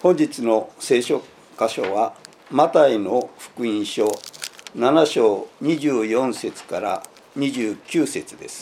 本日の聖書箇所はマタイの福音書7章24節から29節です。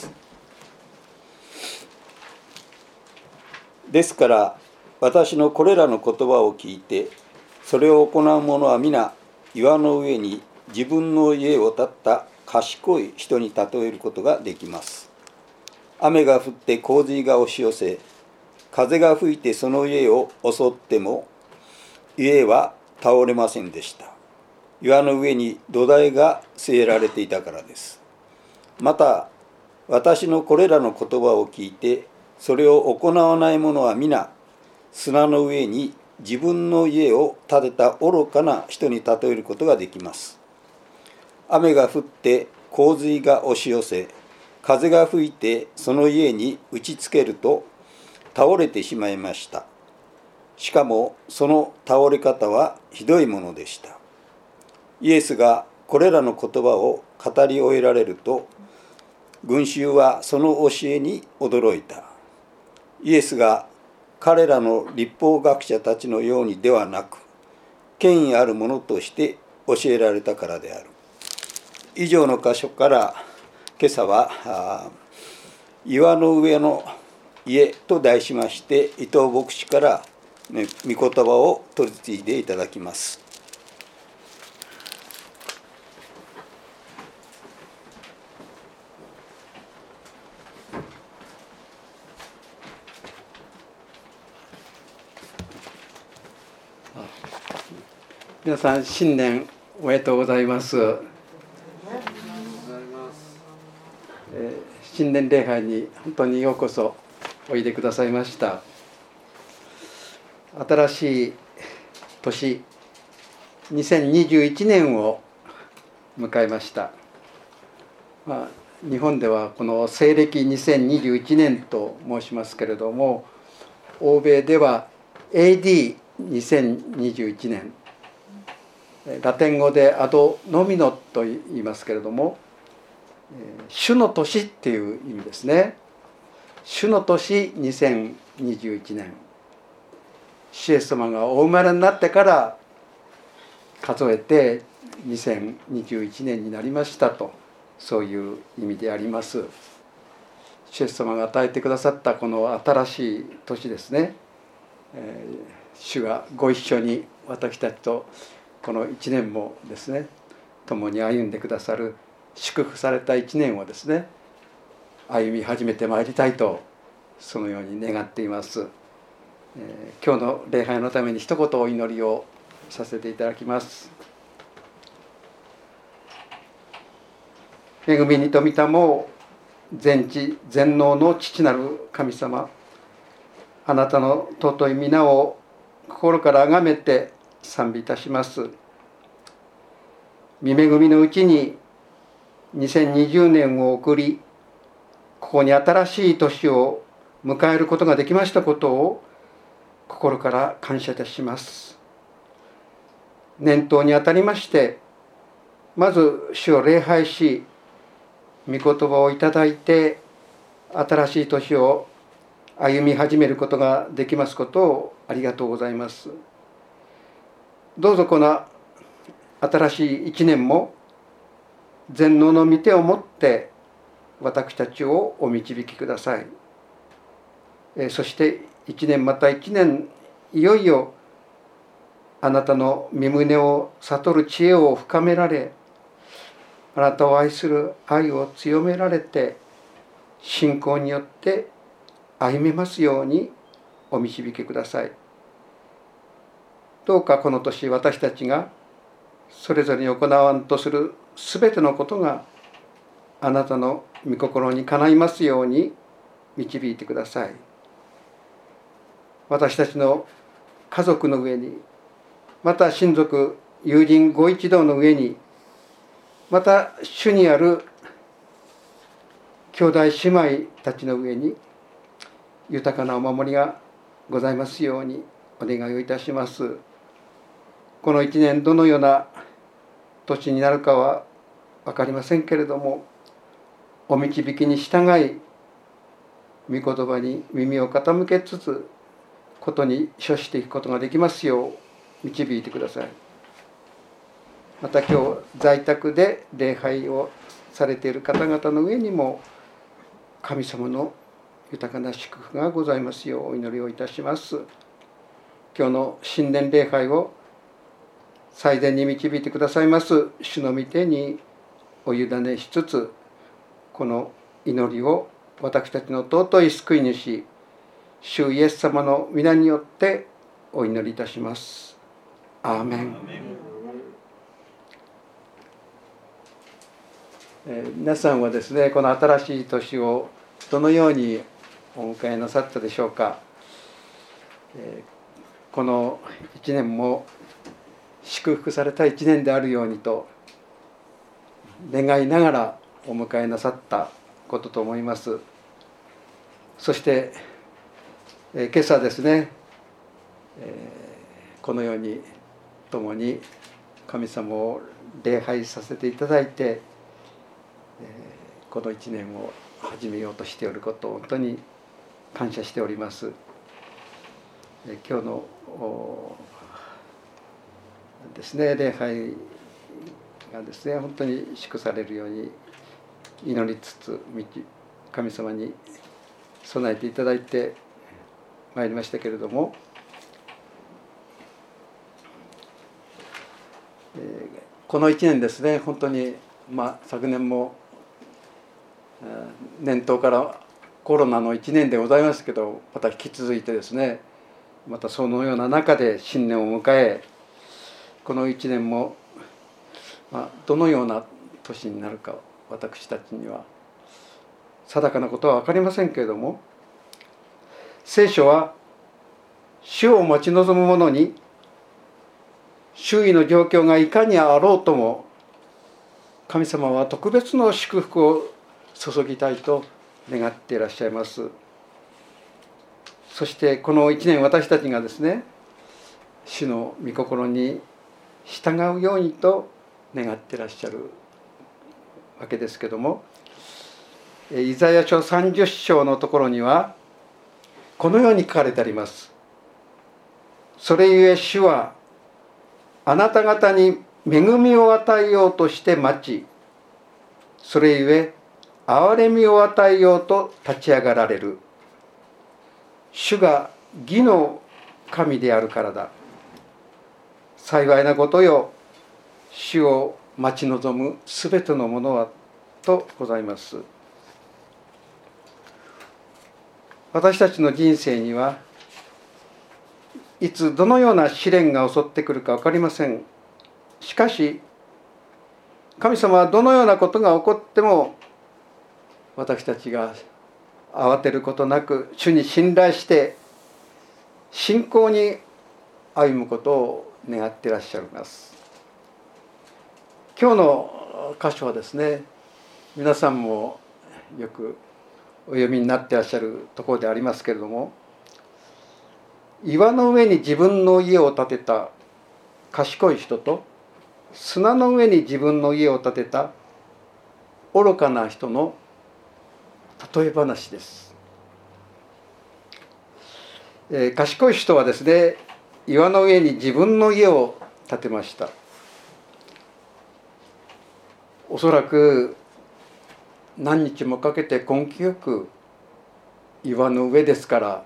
ですから私のこれらの言葉を聞いてそれを行う者は皆岩の上に自分の家を建った賢い人に例えることができます。雨が降って洪水が押し寄せ、風が吹いてその家を襲っても家は倒れませんでした。岩の上に土台が据えられていたからです。また私のこれらの言葉を聞いてそれを行わない者は皆砂の上に自分の家を建てた愚かな人に例えることができます。雨が降って洪水が押し寄せ、風が吹いてその家に打ちつけると倒れてしまいました。しかもその倒れ方はひどいものでした。イエスがこれらの言葉を語り終えられると、群衆はその教えに驚いた。イエスが彼らの律法学者たちのようにではなく、権威あるものとして教えられたからである。以上の箇所から今朝は岩の上の家と題しまして、伊藤牧師から御言葉を取り次いでいただきます。 皆さん新年おめでとうございます。新年礼拝に本当にようこそおいでくださいました。新しい年2021年を迎えました。日本ではこの西暦2021年と申しますけれども、欧米では AD2021 年、ラテン語でアドノミノと言いますけれども、主の年っていう意味ですね。主の年2021年、主イエス様がお生まれになってから数えて2021年になりましたと、そういう意味であります。主イエス様が与えてくださったこの新しい年ですね、主がご一緒に私たちとこの1年もですね、共に歩んでくださる祝福された1年をですね、歩み始めてまいりたいと、そのように願っています。今日の礼拝のために一言お祈りをさせていただきます。恵みに富みたも全知全能の父なる神様、あなたの尊い皆を心から崇めて賛美いたします。御恵みのうちに2020年を送り、ここに新しい年を迎えることができましたことを心から感謝いたします。年頭にあたりまして、まず主を礼拝し、御言葉をいただいて新しい年を歩み始めることができますことをありがとうございます。どうぞこの新しい一年も全能の御手をもって私たちをお導きください。そして一年また一年、いよいよあなたの御胸を悟る知恵を深められ、あなたを愛する愛を強められて、信仰によって歩めますようにお導きください。どうかこの年、私たちがそれぞれに行わんとするすべてのことがあなたの御心にかないますように導いてください。私たちの家族の上に、また親族友人ご一同の上に、また主にある兄弟姉妹たちの上に豊かなお守りがございますようにお願いをいたします。この一年どのような年になるかは分かりませんけれども、お導きに従い御言葉に耳を傾けつつことに処していくことができますよう導いてください。また今日在宅で礼拝をされている方々の上にも神様の豊かな祝福がございますようお祈りをいたします。今日の新年礼拝を最善に導いてくださいます主の御手にお委ねしつつ、この祈りを私たちの尊い救い主主イエス様の皆によってお祈りいたします。アーメン。皆さんはですね、この新しい年をどのようにお迎えなさったでしょうか。この1年も祝福された1年であるようにと願いながらお迎えなさったことと思います。そして今朝ですね、このように共に神様を礼拝させていただいて、この1年を始めようとしておることを本当に感謝しております。今日のですね、礼拝がですね、本当に祝されるように祈りつつ神様に備えていただいてまいりましたけれども、この1年ですね、本当に昨年も年頭からコロナの1年でございますけど、また引き続いてですね、またそのような中で新年を迎え、この1年もどのような年になるか私たちには定かなことは分かりませんけれども、聖書は主を待ち望む者に周囲の状況がいかにあろうとも神様は特別の祝福を注ぎたいと願っていらっしゃいます。そしてこの1年私たちがですね、主の御心に従うようにと願っていらっしゃるわけですけども、イザヤ書30章のところにはこのように書かれてあります。それゆえ主はあなた方に恵みを与えようとして待ち、それゆえ憐れみを与えようと立ち上がられる。主が義の神であるからだ。幸いなことよ、主を待ち望むすべてのものはとございます。私たちの人生にはいつどのような試練が襲ってくるか分かりません。しかし神様はどのようなことが起こっても私たちが慌てることなく主に信頼して信仰に歩むことを願っていらっしゃいます。今日の箇所はですね、皆さんもよくお読みになっていらっしゃるところでありますけれども、岩の上に自分の家を建てた賢い人と砂の上に自分の家を建てた愚かな人の例え話です。賢い人はですね、岩の上に自分の家を建てました。おそらく何日もかけて根気よく岩の上ですから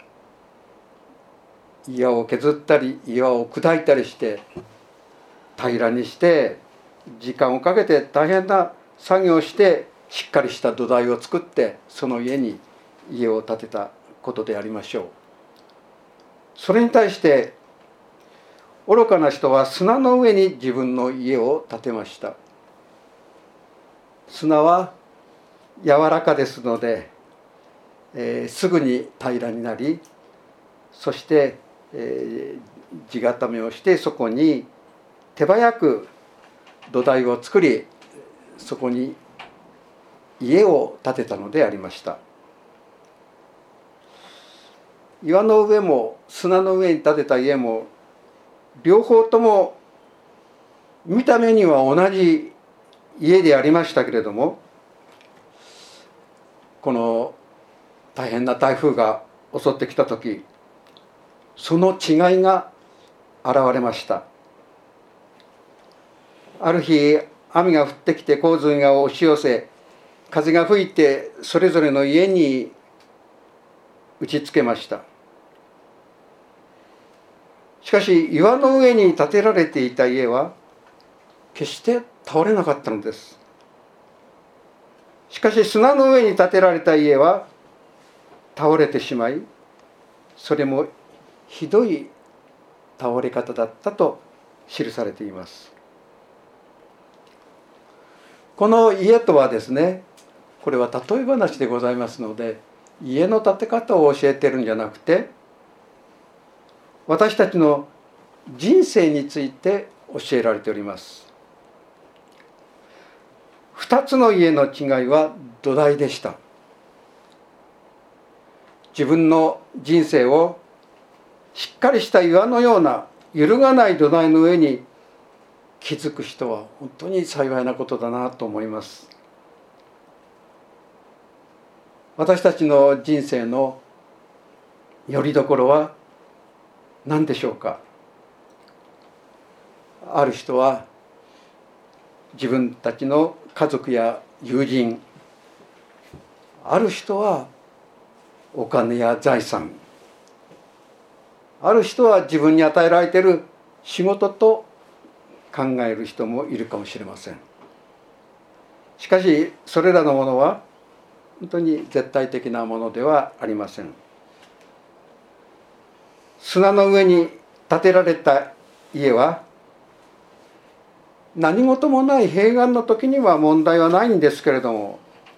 岩を削ったり岩を砕いたりして平らにして時間をかけて大変な作業をしてしっかりした土台を作ってその家に家を建てたことでありましょう。それに対して愚かな人は砂の上に自分の家を建てました。砂は柔らかですので、すぐに平らになり、そして、地固めをしてそこに手早く土台を作り、そこに家を建てたのでありました。岩の上も砂の上に建てた家も両方とも見た目には同じ家でありましたけれども、この大変な台風が襲ってきた時、 その違いが現れました。ある日、雨が降ってきて洪水が押し寄せ、風が吹いてそれぞれの家に打ちつけました。しかし岩の上に建てられていた家は決して倒れなかったのです。しかし砂の上に建てられた家は倒れてしまい、それもひどい倒れ方だったと記されています。この家とはですね、これは例え話でございますので、家の建て方を教えてるんじゃなくて、私たちの人生について教えられております。2つの家の違いは土台でした。自分の人生をしっかりした岩のような揺るがない土台の上に築く人は本当に幸いなことだなと思います。私たちの人生の拠り所は何でしょうか。ある人は自分たちの家族や友人、ある人はお金や財産、ある人は自分に与えられている仕事と考える人もいるかもしれません。しかしそれらのものは本当に絶対的なものではありません。砂の上に建てられた家は何事もない平安の時には問題はないんですけれども、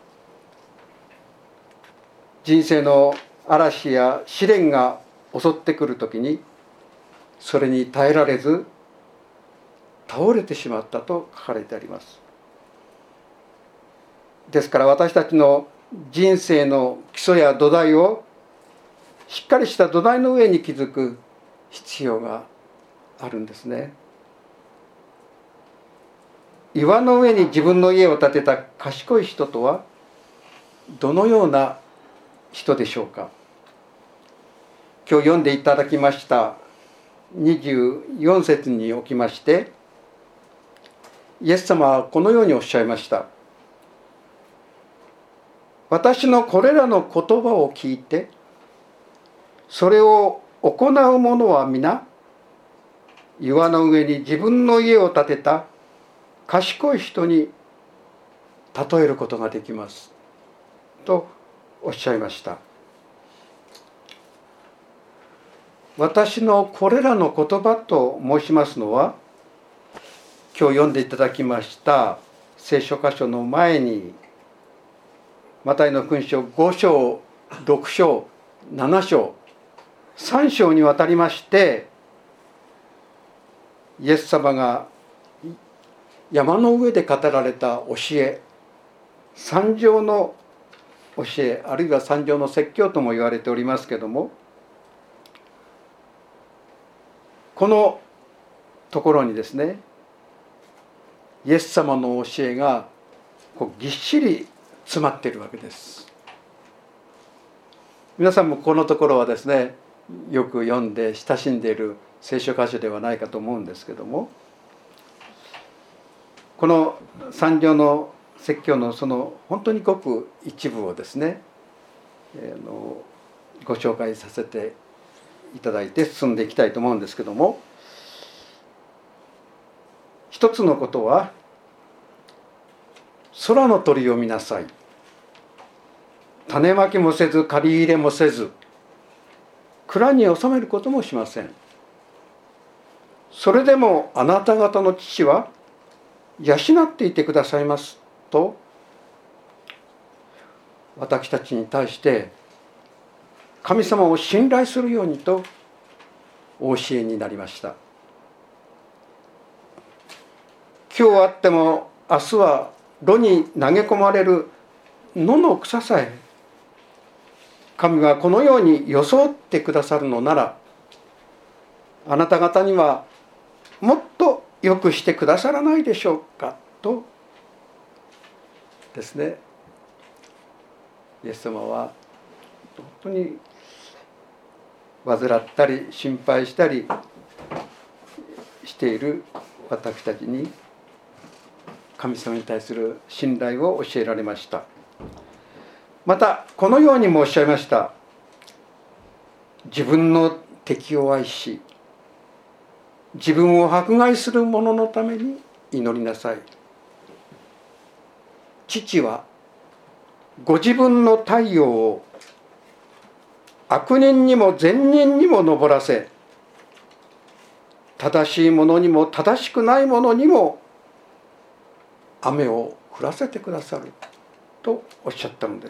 人生の嵐や試練が襲ってくる時にそれに耐えられず倒れてしまったと書かれてあります。ですから私たちの人生の基礎や土台をしっかりした土台の上に築く必要があるんですね。岩の上に自分の家を建てた賢い人とはどのような人でしょうか。今日読んでいただきました24節におきまして、イエス様はこのようにおっしゃいました。私のこれらの言葉を聞いてそれを行う者は皆岩の上に自分の家を建てた賢い人に例えることができますとおっしゃいました。私のこれらの言葉と申しますのは、今日読んでいただきました聖書箇所の前にマタイの福音書5章6章7章3章にわたりましてイエス様が山の上で語られた教え、三条の教え、あるいは三条の説教とも言われておりますけども、このところにですね、イエス様の教えがぎっしり詰まっているわけです。皆さんもこのところはですね、よく読んで親しんでいる聖書箇所ではないかと思うんですけども、この三条の説教のその本当にごく一部をですね、ご紹介させていただいて進んでいきたいと思うんですけども、一つのことは、空の鳥を見なさい。種まきもせず刈り入れもせず蔵に収めることもしません。それでもあなた方の父は養っていてくださいますと、私たちに対して神様を信頼するようにとお教えになりました。今日あっても明日は炉に投げ込まれる野の草さえ神がこのように装ってくださるのなら、あなた方にはもっとよくしてくださらないでしょうかとですね、イエス様は本当に患ったり心配したりしている私たちに神様に対する信頼を教えられました。またこのようにもおっしゃいました。自分の敵を愛し自分を迫害する者のために祈りなさい。父はご自分の太陽を悪人にも善人にも昇らせ、正しい者にも正しくない者にも雨を降らせてくださるとおっしゃったのです。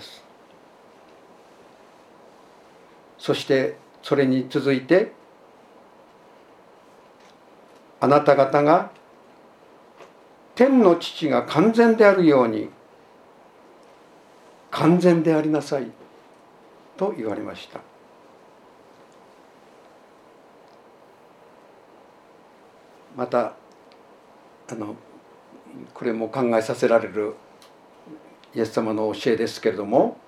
そしてそれに続いて、あなた方が天の父が完全であるように完全でありなさいと言われました。またこれも考えさせられるイエス様の教えですけれども、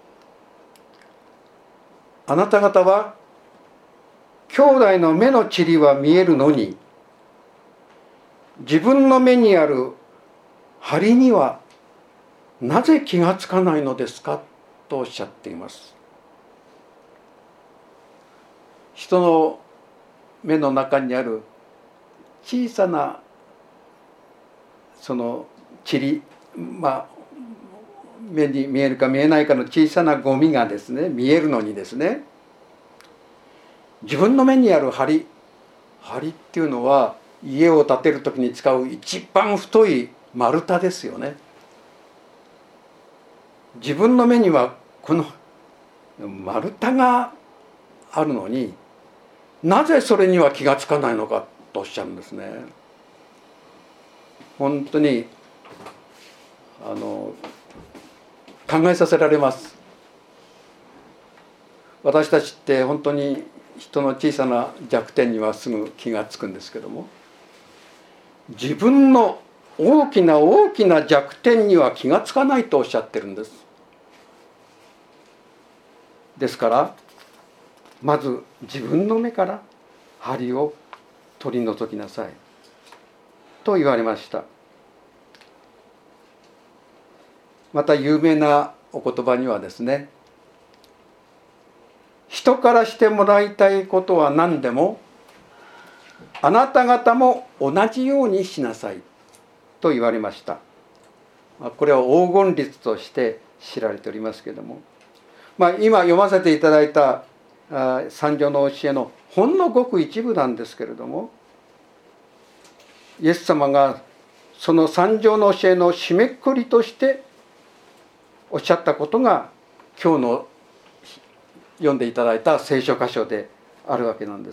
あなた方は兄弟の目の塵は見えるのに自分の目にある針にはなぜ気がつかないのですかとおっしゃっています。人の目の中にある小さなその塵、目に見えるか見えないかの小さなゴミがですね、見えるのにですね、自分の目にある針っていうのは家を建てる時に使う一番太い丸太ですよね。自分の目にはこの丸太があるのになぜそれには気がつかないのかとおっしゃるんですね。本当に考えさせられます。私たちって本当に人の小さな弱点にはすぐ気がつくんですけども、自分の大きな大きな弱点には気がつかないとおっしゃってるんです。ですからまず自分の目から針を取り除きなさいと言われました。また有名なお言葉にはですね、人からしてもらいたいことは何でもあなた方も同じようにしなさいと言われました。これは黄金律として知られておりますけれども、今読ませていただいた三条の教えのほんのごく一部なんですけれども、イエス様がその三条の教えの締めくくりとしておっしゃったことが今日の読んでいただいた聖書箇所であるわけなんです。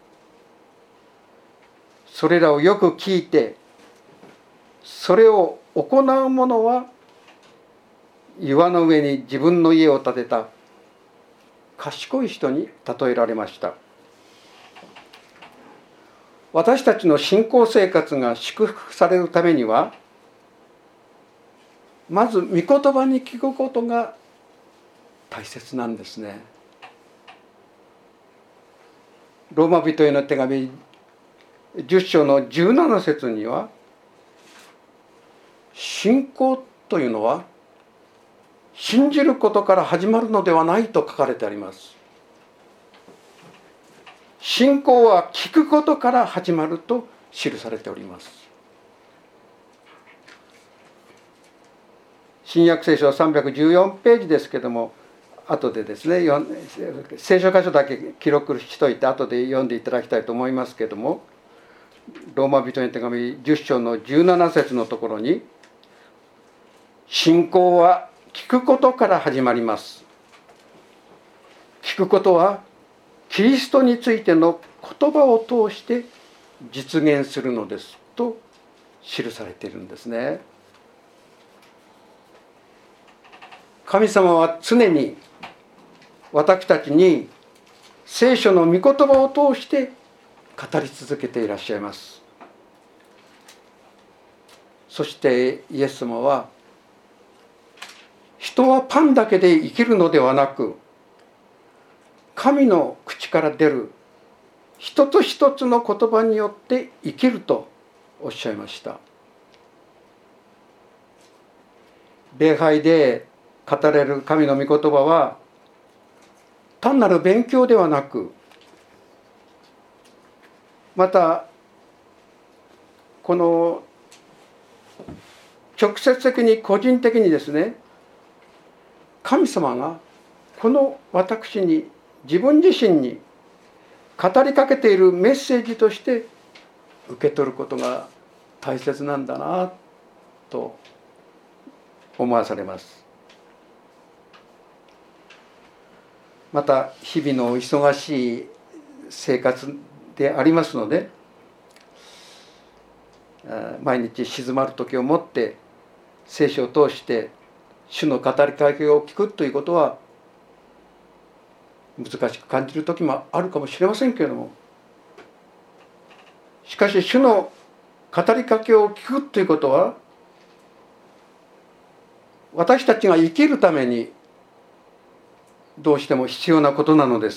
それらをよく聞いてそれを行う者は岩の上に自分の家を建てた賢い人に例えられました。私たちの信仰生活が祝福されるためには、まず御言葉に聞くことが大切なんですね。ローマ人への手紙10章の17節には、信仰というのは信じることから始まるのではないと書かれてあります。信仰は聞くことから始まると記されております。新約聖書は314ページですけども、後でですね、聖書箇所だけ記録しといて後で読んでいただきたいと思いますけども、ローマ人への手紙10章の17節のところに、信仰は聞くことから始まります。聞くことはキリストについての言葉を通して実現するのですと記されているんですね。神様は常に私たちに聖書の御言葉を通して語り続けていらっしゃいます。そしてイエス様は、人はパンだけで生きるのではなく、 神の口から出る一つ一つの言葉によって生きるとおっしゃいました。礼拝で語られる神の御言葉は単なる勉強ではなく、またこの直接的に個人的にですね、神様がこの私に、自分自身に語りかけているメッセージとして受け取ることが大切なんだなと思わされます。また日々の忙しい生活でありますので、毎日静まる時をもって聖書を通して主の語りかけを聞くということは難しく感じる時もあるかもしれませんけれども、しかし主の語りかけを聞くということは私たちが生きるためにどうしても必要なことなのです。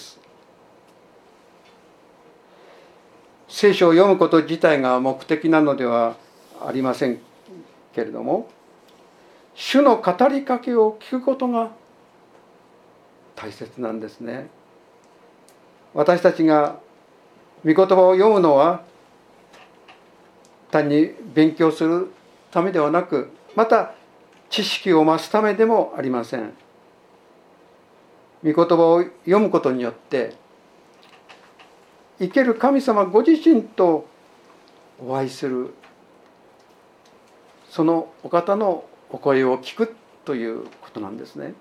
聖書を読むこと自体が目的なのではありませんけれども、主の語りかけを聞くことが大切なんですね。私たちが御言葉を読むのは単に勉強するためではなく、また知識を増すためでもありません。御言葉を読むことによって生ける神様ご自身とお会いする、そのお方のお声を聞くということなんですね。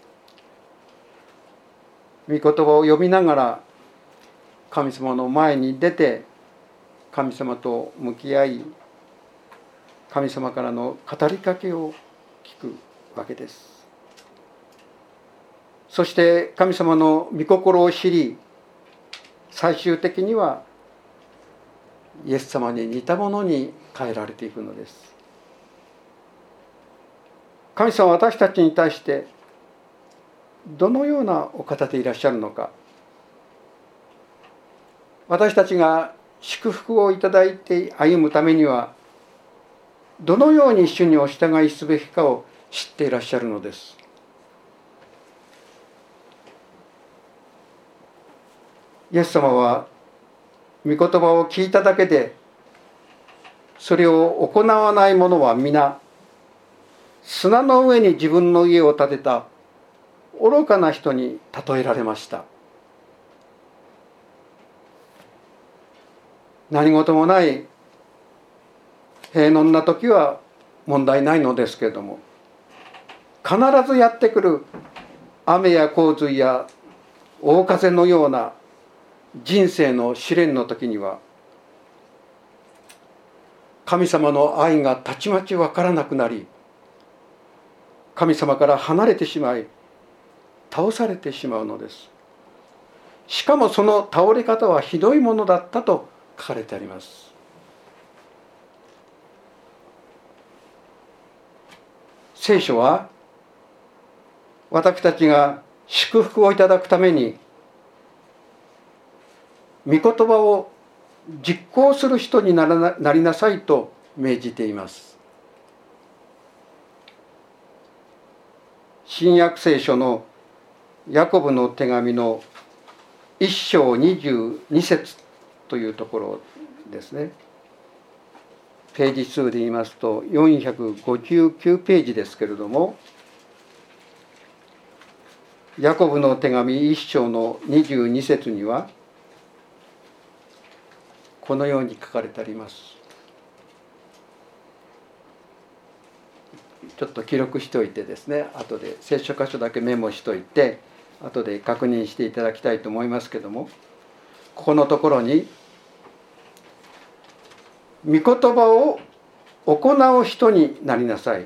御言葉を読みながら神様の前に出て神様と向き合い、神様からの語りかけを聞くわけです。そして神様の御心を知り、最終的にはイエス様に似たものに変えられていくのです。神様は私たちに対してどのようなお方でいらっしゃるのか、私たちが祝福をいただいて歩むためにはどのように主にお従いすべきかを知っていらっしゃるのです。イエス様は御言葉を聞いただけでそれを行わない者は皆砂の上に自分の家を建てた愚かな人に例えられました。何事もない平穏な時は問題ないのですけれども、必ずやってくる雨や洪水や大風のような人生の試練の時には神様の愛がたちまち分からなくなり、神様から離れてしまい倒されてしまうのです。しかもその倒れ方はひどいものだったと書かれてあります。聖書は私たちが祝福をいただくために御言葉を実行する人になりなさいと命じています。新約聖書のヤコブの手紙の1章22節というところですね。ページ数で言いますと459ページですけれども、ヤコブの手紙1章の22節にはこのように書かれてあります。ちょっと記録しておいてですね、後で聖書箇所だけメモしておいて後で確認していただきたいと思いますけども、ここのところに御言葉を行う人になりなさい、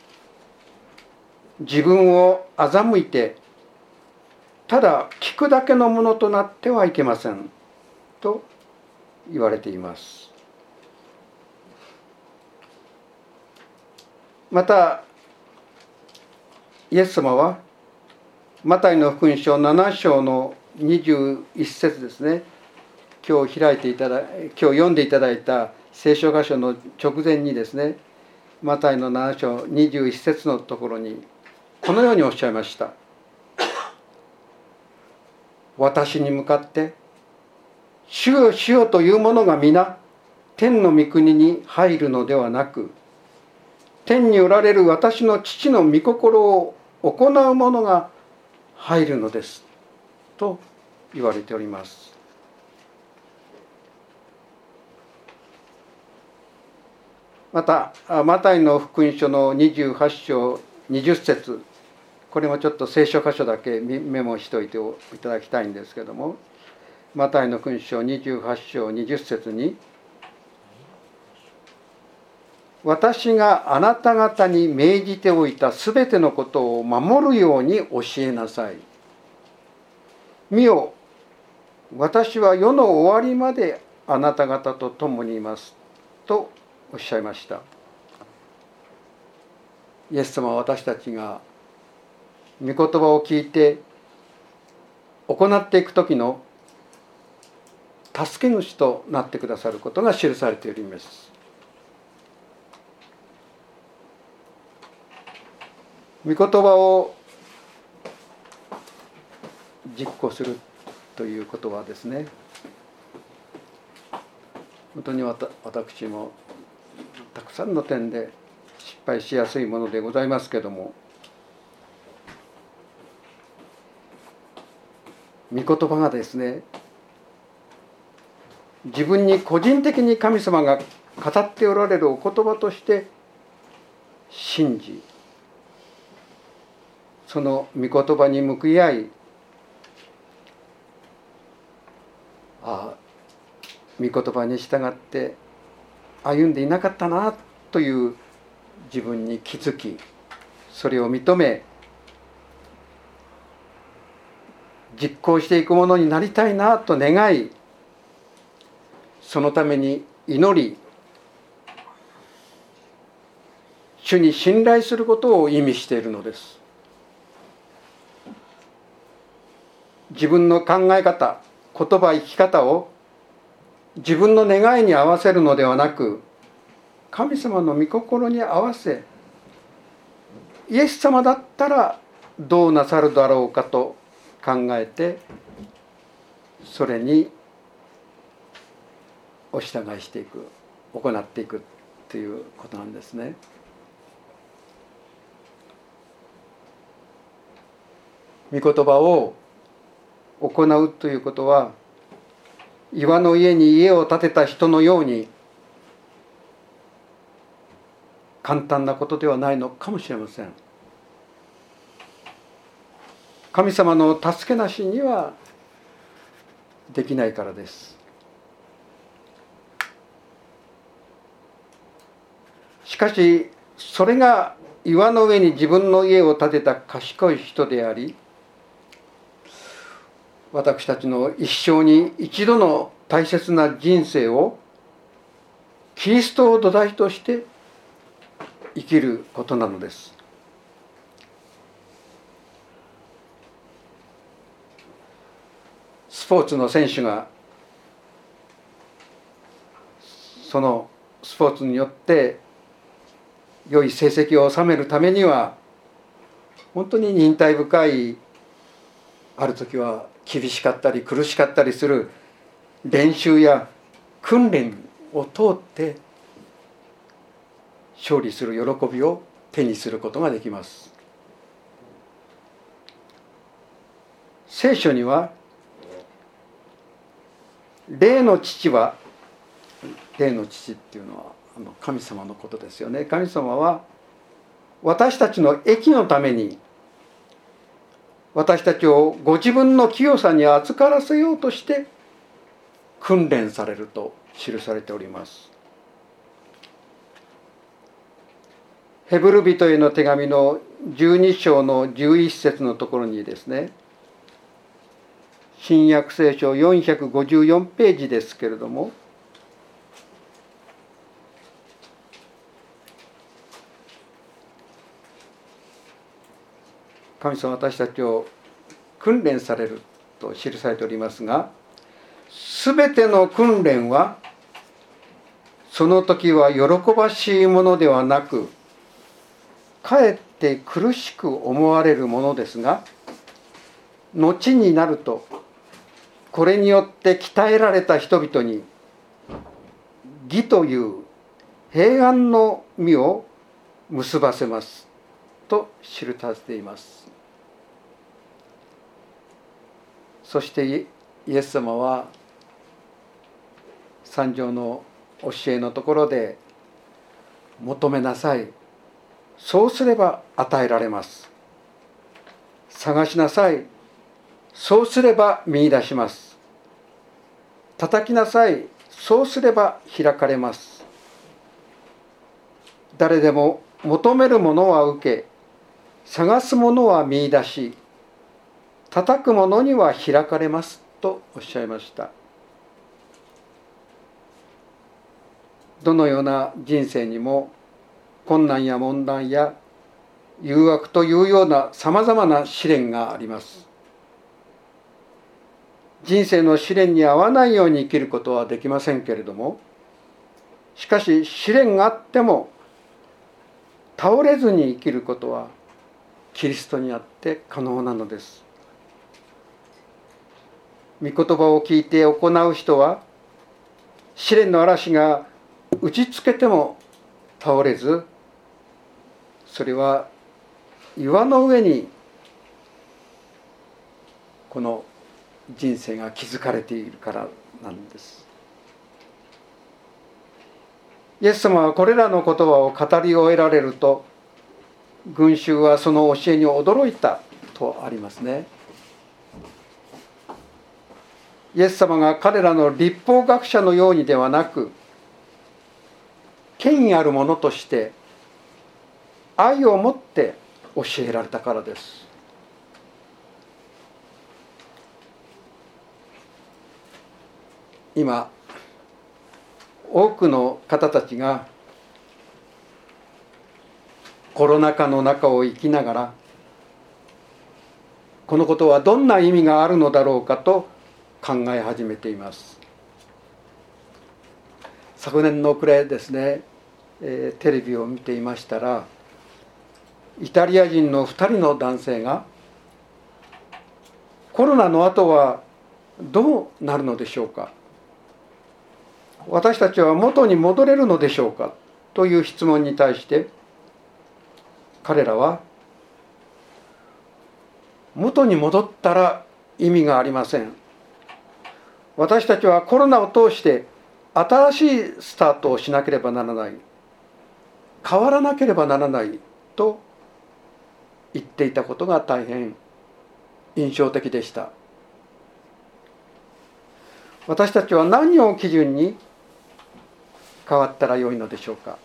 自分を欺いてただ聞くだけのものとなってはいけませんと言われています。またイエス様はマタイの福音書7章の 21節ですね。今日読んでいただいた聖書箇所の直前にですね、マタイの7章21節のところにこのようにおっしゃいました。私に向かって主よ主よという者が皆天の御国に入るのではなく、天におられる私の父の御心を行う者が入るのですと言われております。またマタイの福音書の28章20節、これもちょっと聖書箇所だけメモしておいていただきたいんですけども、マタイの福音書28章20節に、私があなた方に命じておいたすべてのことを守るように教えなさい。見よ、私は世の終わりまであなた方と共にいますとおっしゃいました。イエス様は私たちが御言葉を聞いて行っていく時の助け主となってくださることが記されております。御言葉を実行するということはですね、本当に私もたくさんの点で失敗しやすいものでございますけども、御言葉がですね、自分に個人的に神様が語っておられるお言葉として信じ、その御言葉に向き合い、御言葉に従って歩んでいなかったなという自分に気づき、それを認め実行していくものになりたいなと願い、そのために祈り、主に信頼することを意味しているのです。自分の考え方、言葉、生き方を自分の願いに合わせるのではなく、神様の御心に合わせ、イエス様だったらどうなさるだろうかと考えて、それにお従いしていく、行っていくということなんですね。御言葉を行うということは、岩の上に家を建てた人のように簡単なことではないのかもしれません。神様の助けなしにはできないからです。しかしそれが岩の上に自分の家を建てた賢い人であり、私たちの一生に一度の大切な人生をキリストを土台として生きることなのです。スポーツの選手がそのスポーツによって良い成績を収めるためには、本当に忍耐深い、ある時は厳しかったり苦しかったりする練習や訓練を通って勝利する喜びを手にすることができます。聖書には、霊の父は、霊の父っていうのは神様のことですよね。神様は私たちの益のために私たちをご自分の清さに預からせようとして訓練されると記されております。ヘブル人への手紙の12章の11節のところにですね、新約聖書454ページですけれども、神様は私たちを訓練されると記されておりますが、すべての訓練はその時は喜ばしいものではなく、かえって苦しく思われるものですが、後になるとこれによって鍛えられた人々に義という平安の実を結ばせますと記されています。そしてイエス様は三条の教えのところで、求めなさい、そうすれば与えられます。探しなさい、そうすれば見出します。叩きなさい、そうすれば開かれます。誰でも求めるものは受け、探すものは見出し、叩くものには開かれますとおっしゃいました。どのような人生にも困難や問題や誘惑というようなさまざまな試練があります。人生の試練に合わないように生きることはできませんけれども、しかし試練があっても倒れずに生きることはキリストにあって可能なのです。御言葉を聞いて行う人は、試練の嵐が打ちつけても倒れず、それは岩の上にこの人生が築かれているからなんです。イエス様はこれらの言葉を語り終えられると、群衆はその教えに驚いたとありますね。イエス様が彼らの律法学者のようにではなく、権威あるものとして愛を持って教えられたからです。今多くの方たちがコロナ禍の中を生きながら、このことはどんな意味があるのだろうかと考え始めています。昨年の暮れですね、テレビを見ていましたら、イタリア人の2人の男性が、コロナの後はどうなるのでしょうか、私たちは元に戻れるのでしょうかという質問に対して、彼らは、元に戻ったら意味がありません。私たちはコロナを通して新しいスタートをしなければならない、変わらなければならないと言っていたことが大変印象的でした。私たちは何を基準に変わったらよいのでしょうか。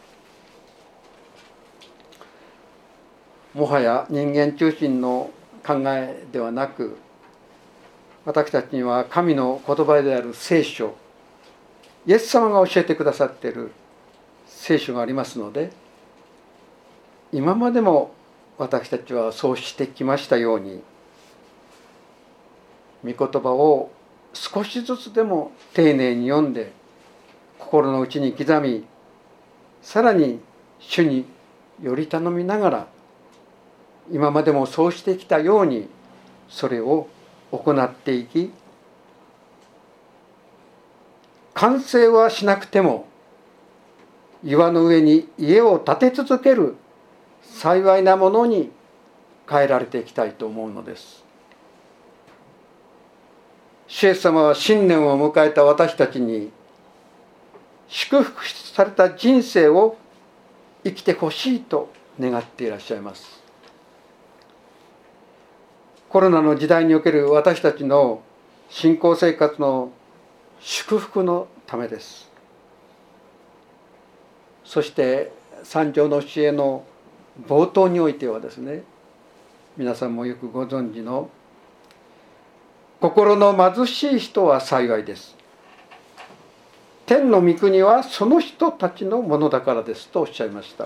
もはや人間中心の考えではなく、私たちには神の言葉である聖書、イエス様が教えてくださっている聖書がありますので、今までも私たちはそうしてきましたように、御言葉を少しずつでも丁寧に読んで、心の内に刻み、さらに主により頼みながら、今までもそうしてきたようにそれを行っていき、完成はしなくても岩の上に家を建て続ける幸いなものに変えられていきたいと思うのです。主イエス様は新年を迎えた私たちに、祝福された人生を生きてほしいと願っていらっしゃいます。コロナの時代における私たちの信仰生活の祝福のためです。そして三条の教えの冒頭においてはですね、皆さんもよくご存知の、心の貧しい人は幸いです、天の御国はその人たちのものだからですとおっしゃいました。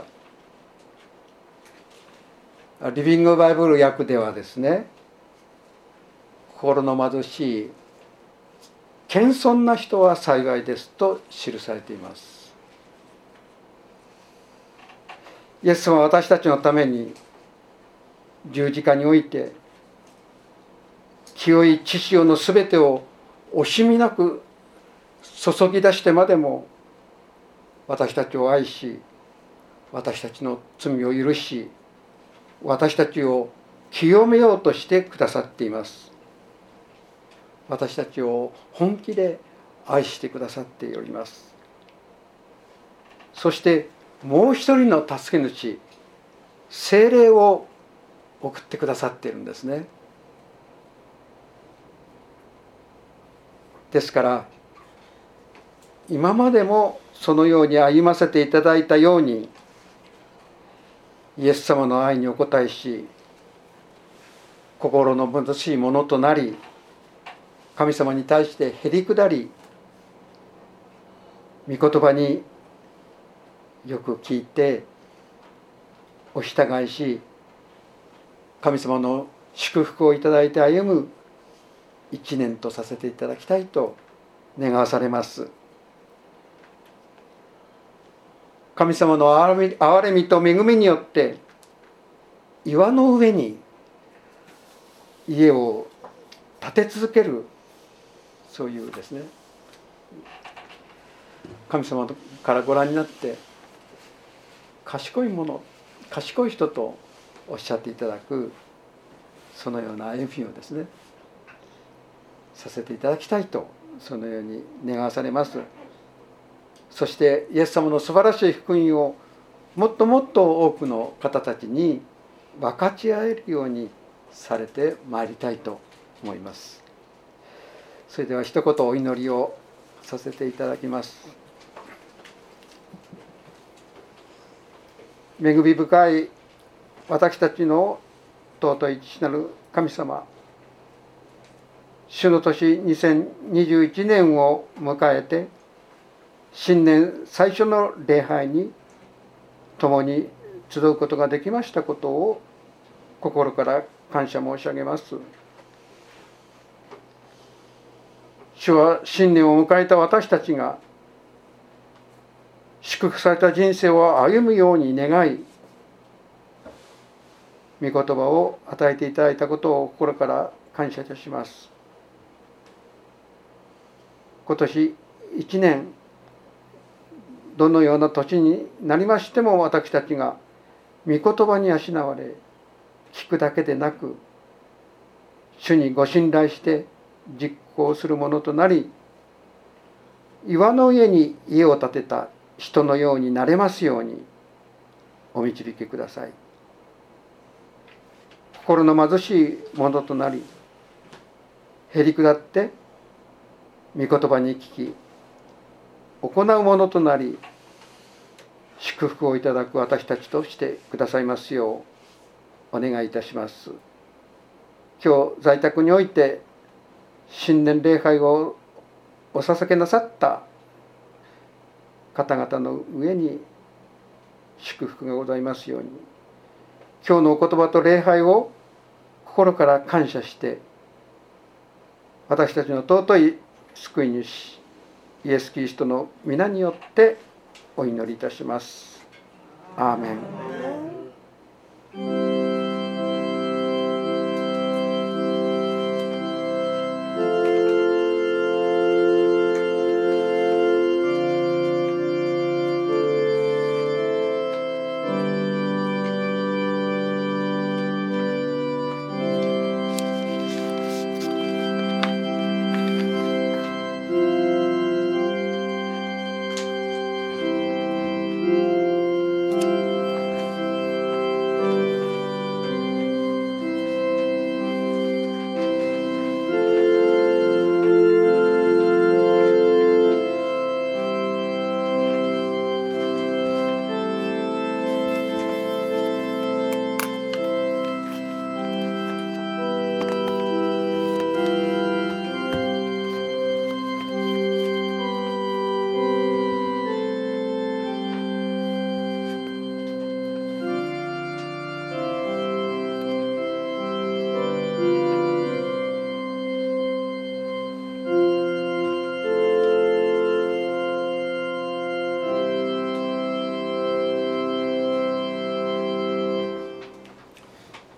リビングバイブル訳ではですね、 心の貧しい謙遜な人は幸いですと記されています。イエス様は私たちのために十字架において清い血潮のすべてを惜しみなく注ぎ出してまでも私たちを愛し、私たちの罪を許し、私たちを清めようとしてくださっています。私たちを本気で愛してくださっております。そしてもう一人の助け主、聖霊を送ってくださっているんですね。ですから今までもそのように歩ませていただいたように、イエス様の愛にお応えし、心の貧しいものとなり、神様に対してへりくだり、御言葉によく聞いてお従いし、神様の祝福をいただいて歩む一年とさせていただきたいと願わされます。神様の憐れみと恵みによって岩の上に家を建て続ける、そういうですね、神様からご覧になって賢い人とおっしゃっていただく、そのような歩みをですねさせていただきたいと、そのように願わされます。そしてイエス様の素晴らしい福音をもっともっと多くの方たちに分かち合えるようにされてまいりたいと思います。それでは一言お祈りをさせていただきます。恵み深い私たちの尊い父なる神様、主の年2021年を迎えて、新年最初の礼拝に共に集うことができましたことを心から感謝申し上げます。主は新年を迎えた私たちが祝福された人生を歩むように願い、御言葉を与えていただいたことを心から感謝いたします。今年1年、どのような年になりましても、私たちが御言葉に養われ、聞くだけでなく主にご信頼して実行するものとなり、岩の上に家を建てた人のようになれますようにお導きください。心の貧しいものとなり、へりくだって御言葉に聞き行うものとなり、祝福をいただく私たちとしてくださいますようお願いいたします。今日在宅において新年礼拝をお捧げなさった方々の上に祝福がございますように、今日のお言葉と礼拝を心から感謝して、私たちの尊い救い主イエス・キリストの皆によってお祈りいたします。アーメン。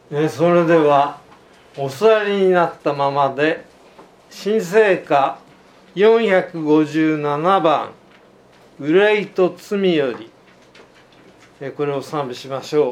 それではお座りになったままで新聖歌457番「憂いと罪より」これを賛美しましょう。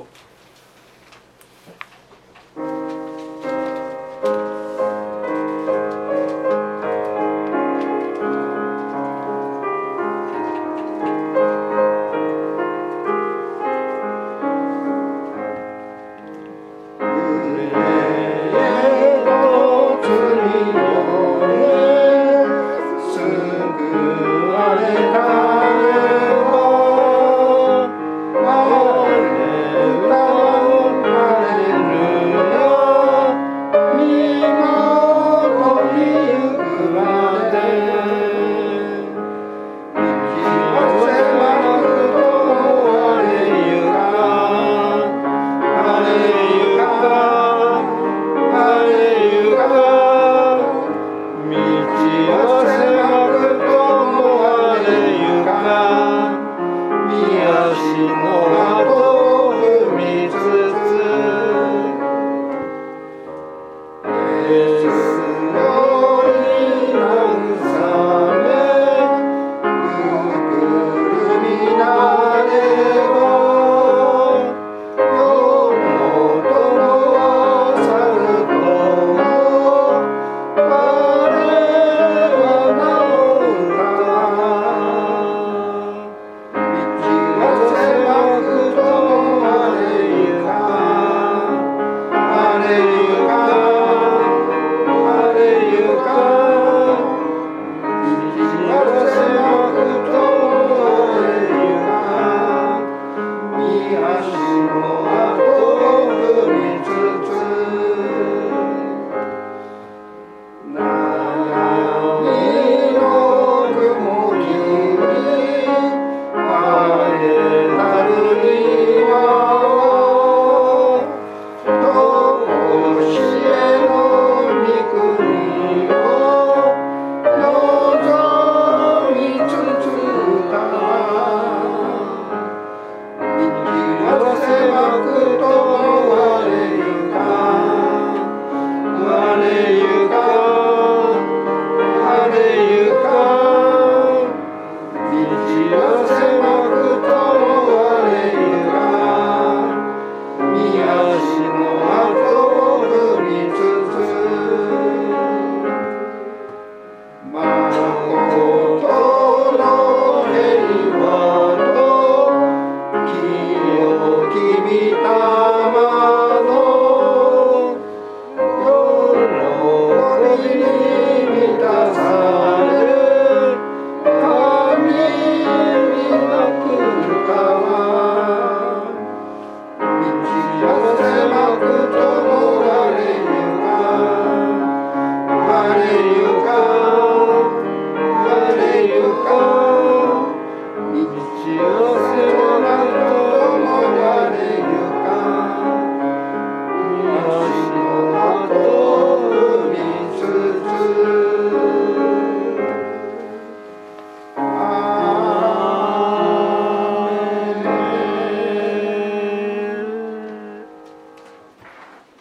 幸せ